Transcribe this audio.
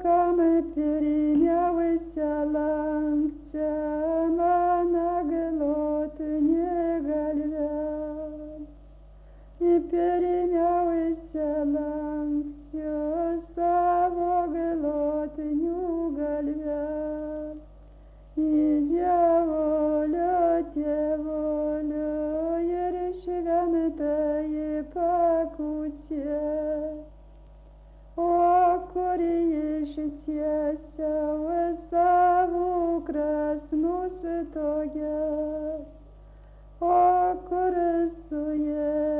Каме перемявися лангцема на глот не гальвял. И перемявися лангцю саво глот не гальвял. И дьяволю те волю ершвян-то и покуте. О, корієшся весаву красну святоє, о, корисує